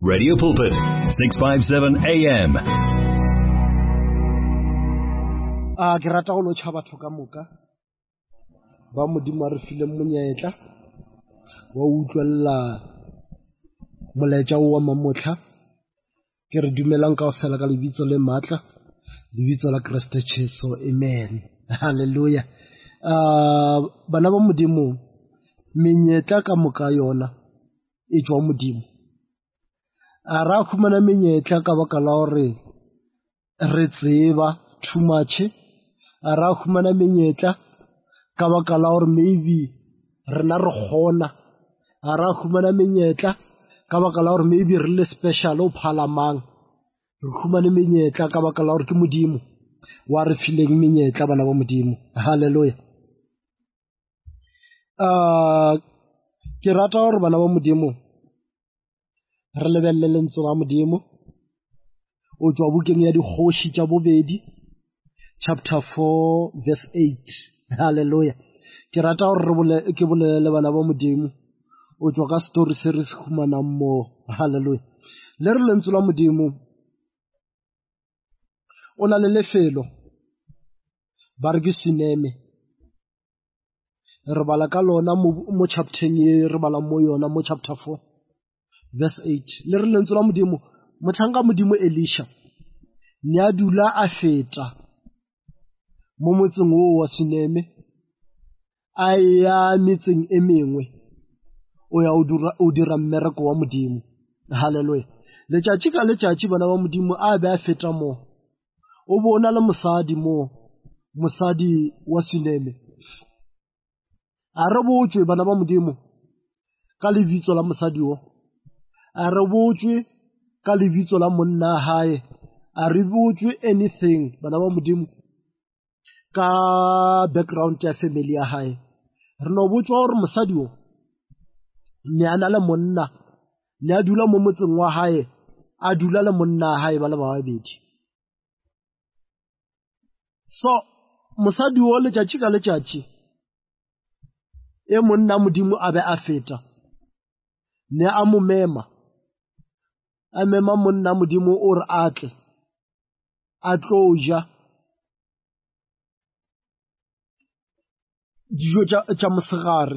Radio Pulpit, 657 AM. Ke rata go lotšha batho ka moka ba Modimo a re fileng monyetla wa utlwella molaetša wa mamotlha. Ke re dumelang kaofela ka lebitso le maatla, lebitso la Kriste Jesu. Amen. Hallelujah. Bana ba Modimo, menyetla ka moka yona e tswa Modimo. A ra khumana menyetla ka baka la hore re tseba too much. A ra khumana menyetla ka baka la hore maybe rena re kgona. A ra khumana menyetla ka baka la hore maybe re le special o phalamang. Re khumane menyetla ka baka la hore ke Modimo wa re fileng menyetla, bana ba Modimo. Hallelujah. Ke rata hore bana ba Modimo re lebelle lentswe la Modimo o tswa bukeng ya Dikgoši tša bobedi chapter 4 verse 8. Hallelujah. Ke rata hore ke bolele bana ba Modimo o tswa ka story se re se humanang mo. Hallelujah. Le re lentswe la Modimo o na le lefelo ba re ke Suneme. Re bala ka lona mo chaptereng ye re bala mo yona mo chapter 4 verse 8. Le re lentswe la Modimo, motlhanka Modimo Elisha ne a dula a feta mo motseng o wa Suneme a ya metseng e mengwe o ya o dira mmereko wa Modimo. Hallelujah. Letšatši ka letšatši bana ba Modimo a be a feta mo o bona le mosadi wa Suneme. A re botswe bana ba Modimo ka lebitso la mosadi o, a re botswe ka lebitso la monna hae, a re botswe anything bana ba Modimo ka background ya family ya hae. Re no botswa hore mosadi o ne a na le monna, ne a dula mo motseng wa hae, a dula le monna hae ba le ba babedi. So mosadi o letšatši ka letšatši e monna Modimo a be a feta, ne a mo mema, a mema monna Modimo o re atle a tlo ja dijo tša mosegare.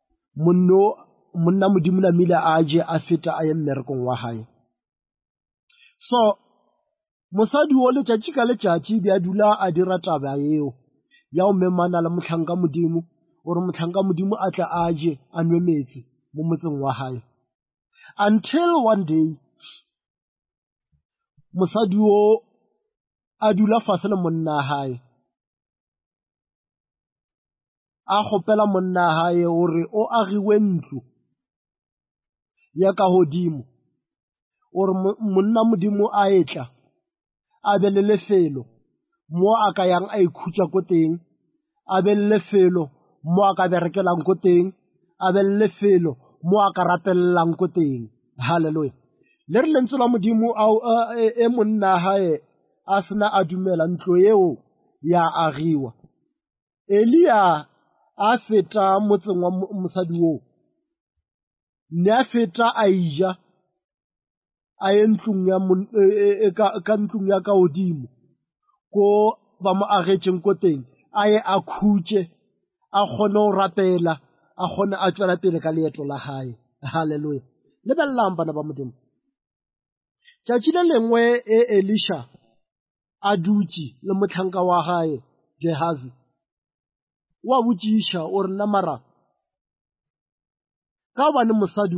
Monna Modimo namile a je a feta a ye mmerekong wa hae. So mosadi o letšatši ka letšatši be a dula a dira taba eo ya o memana le motlhanka Modimo gore motlhanka Modimo a tle a je a nwe metsi mo motseng wa hae, until one day mosadi o a dula fase le monna hae, a kgopela monna hae gore o agiwe ntlo ya ka hodimo gore monna Modimo a etla a be le lefelo mo a ka yang a ikhutša ko teng, a be le lefelo mo a ka berekelang ko teng, a be le lefelo mo a ka rapellang ko teng. Hallelujah. Le re lentswe la Modimo e monna hae a sena a dumela ntlo eo ya agiwa. Elia a feta motseng wa mosadi o, ne a feta a ija a ye ntlong ka ntlong ya ka hodimo ko ba mo agetšeng ko teng, a ye a khutše a kgone go rapela, a kgone a tšwela pele ka leeto la hae. Hallelujah. Lebellang bana ba Modimo, tšatši le lengwe Elisha a dutše le motlhanka wa hae Gehazi, wa botšiša o re namara ka bane mosadi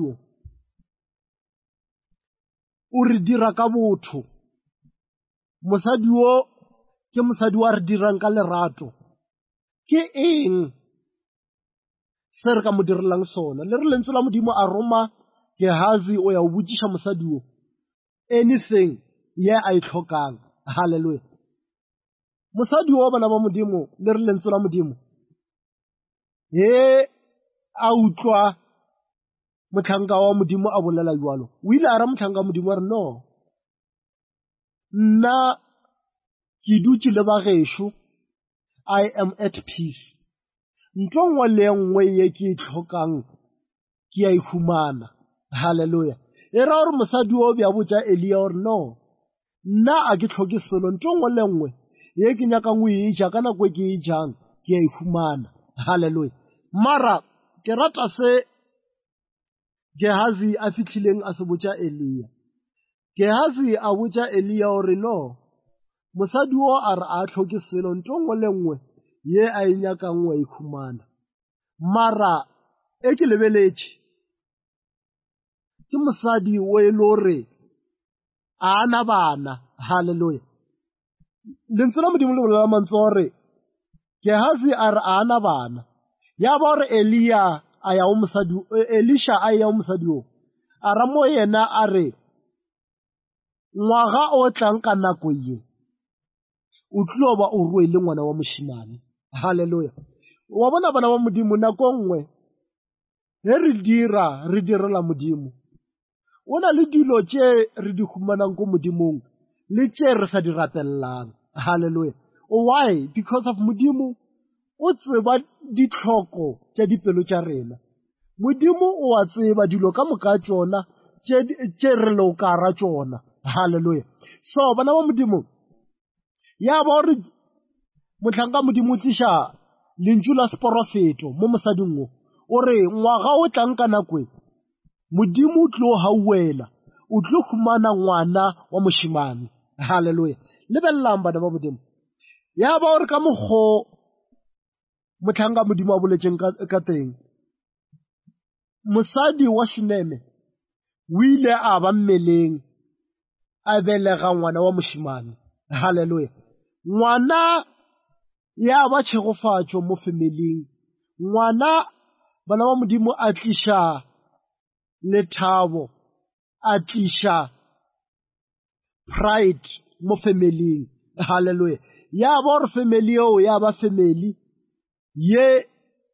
o re dira ka botho. Mosadi o ke mosadi wa re dirang ka lerato. Ke eng se re ka mo direlang sona? Le re lentswe la Modimo a roma Gehazi o ya o botšiša mosadi o anything ye a e hlokang. Hallelujah. Mosadi o bana ba Modimo, le re lentswe la Modimo he a utlwa motlhanka wa Modimo a bolela jwalo, o ile a ra motlhanka wa Modimo a re no, nna ke dutše le bagešo, I am at peace. Ntho nngwe le nngwe ye ke e hlokang ke a e humana. Hallelujah. Era gore mosadi o bja botša Elia gore no, nna a ke tlhoke selo nto nngwe le nngwe ye ke nyakang go e ja ka nako e ke e jang ke a e humana. Hallelujah. Mara ke rata se Gehazi a fitlhileng a se botša Elia. Gehazi a botša Elia gore no, mosadi o a re a tlhoke selo nto nngwe le nngwe ye a e nyakang wa e humana. Mara e ke lebeletše ke mosadi o e le gore a ana bana. Hallelujah. Lentswe la Modimo le bolela mantswe gore Gehazi a re a ana bana. Ya ba gore Elisha a ya o mosadi o a ra mo yena a re ngwaga o tlang ka nako ye o tlo ba o ruile ngwana wa moshimane. Hallelujah. Wa bona bana ba Modimo nako nngwe he re direla Modimo o na le dilo tše re di humanang ko Modimong le tše re sa di rapellang. Hallelujah. Why? Because of Modimo o tseba ditlhoko tša dipelo tša rena. Modimo o a tseba dilo ka moka tšona tše re le ka ra tšona. Hallelujah. So bana ba Modimo ya ba gore motlhanka Modimo o tliša lentšu la seporofeto mo mosading o ore ngwaga o tlang ka nako Modimo o tlo hauela o tlo humana ngwana wa moshimane. Hallelujah. Lebellang bana ba Modimo ya ba gore ka mokgo motlhanka Modimo a boletšeng ka teng mosadi wa Shuneme o ile a ba mmeleng a belega ngwana wa moshimane. Hallelujah. Ngwana ya ba tšhegofatšo mo familing. Ngwana bana ba Modimo a tliša lethabo, a tliša pride mo familing. Hallelujah. Ya ba gore family eo ya ba family ye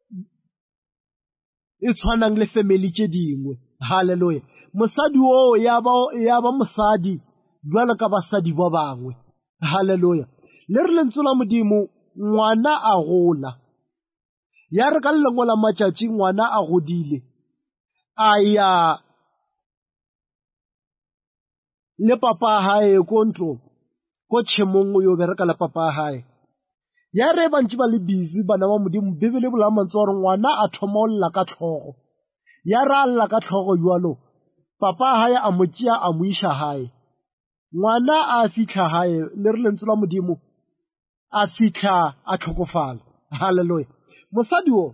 e tshwanang le family tše dingwe. Hallelujah. Mosadi o ya ba mosadi jwalo ka basadi ba bangwe. Hallelujah. Le re lentswe la Modimo ngwana a gola. Ya re ka lengwe la matšatši ngwana a godile a ya le papa hae ko ntlong ko tšhemong yo bereka le papa hae. Ya re bantši ba le busy bana ba Modimo Bibele bolela mantswe gore ngwana a thoma o lla ka tlhogo. Ya re a lla ka tlhogo jwalo papa hae a mo tšea a mo iša hae. Ngwana a fitlha hae le re lentswe la Modimo a fitlha a tlhokofala. Hallelujah. Mosadi o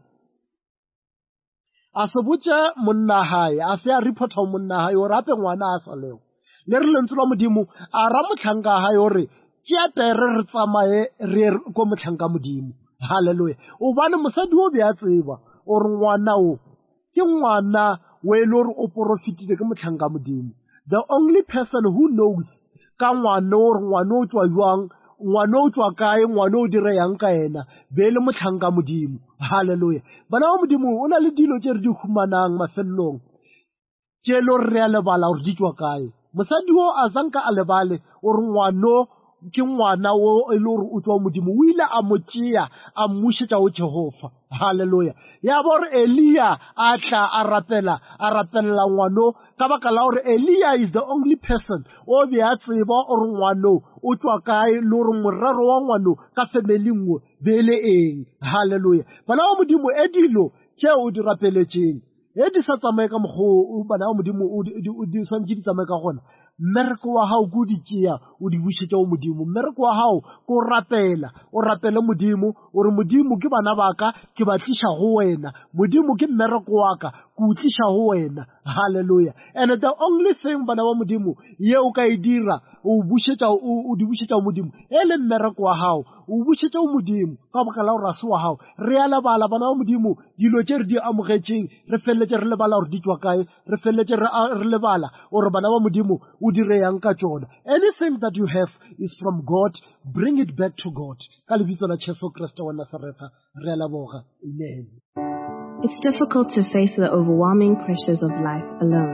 a se botše monna hae a se a reporta monna hae gore ape ngwana a sa leo. Le re lentswe la Modimo a ra motlhanka hae gore tšea pere re tsamaye re ko motlhanka Modimo. Hallelujah. O bane mosadi o be a tseba gore ngwana o ke ngwana o e le gore o profitile ke motlhanka Modimo. The only person who knows ka ngwana gore ngwana o tšwa jwang, ngwana o tšwa kae, ngwana o dire yang ka ena be le motlhanka Modimo. Hallelujah. Bana ba Modimo o na le dilo tše re di humanang mafelelong tše le gore re a lebala gore di tšwa kae. Mosadi o a zanka a lebale gore ngwano ke ngwana o e le gore o tšwa Modimo o ile a mo tšea a mmušetša o Jehova. Hallelujah. Ya ba gore Elia a tla a rapella ngwano ka baka la gore Elia is the only person o be a tseba gore ngwano o tšwa kae le gore morero wa ngwano ka family nngwe be le eng. Hallelujah. Bana ba Modimo e dilo tšeo o di rapeletšeng e di sa tsamaye ka mokgwa bana ba Modimo di swantše di tsamaye ka gona. Mmereko wa hao ko di tšea o di bušetša o Modimo. Mmereko wa hao ko rapela o rapele Modimo gore Modimo ke bana baka ke ba tliša go wena. Modimo ke mmereko wa ka ke o tliša go wena. Hallelujah. And the only thing bana ba Modimo ye o ka e dira o di bušetša o Modimo e le mmereko wa hao o bušetša o Modimo ka baka la gore a se wa hao. Re a lebala bana ba Modimo dilo tše re di amogetšeng re feleletše re lebala gore di tšwa kae, re feleletše re lebala gore bana ba Modimo o dire yang ka tšona. Anything that you have is from God, bring it back to God. Ka lebitso la Jesu Kriste wa Nazaretha re a leboga. Amen. It's difficult to face the overwhelming pressures of life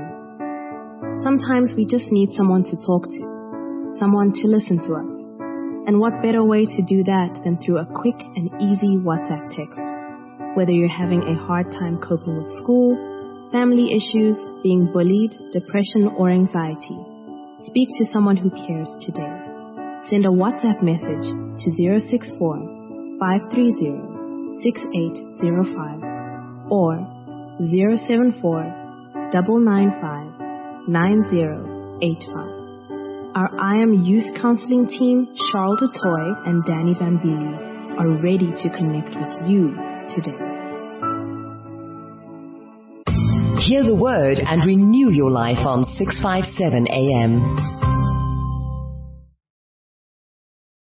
alone. Sometimes we just need someone to talk to, someone to listen to us. And what better way to do that than through a quick and easy WhatsApp text? Whether you're having a hard time coping with school, family issues, being bullied, depression, or anxiety. Speak to someone who cares today. Send a WhatsApp message to 064-530-6805 or 074-995-9085. Our I Am Youth Counseling team, Charles DeToy and Danny Bambili, are ready to connect with you today. Hear the word and renew your life on 657 AM.